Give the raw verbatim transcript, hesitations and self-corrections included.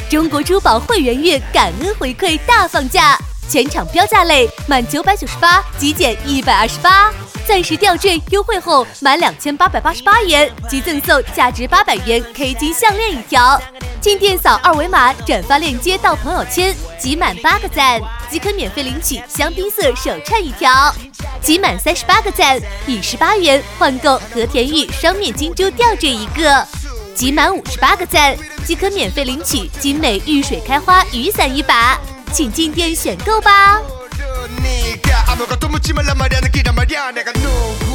中国珠宝会员月感恩回馈大放价，全场标价类满九百九十八即减一百二十八，暂时吊坠优惠后满两千八百八十八元即赠送价值八百元 K 金项链一条。进店扫二维码转发链接到朋友圈，集满八个赞即可免费领取香槟色手串一条，集满三十八个赞以十八元换购和田玉双面金珠吊坠一个，集满五十八个赞即可免费领取精美遇水开花雨伞一把，请进店选购吧。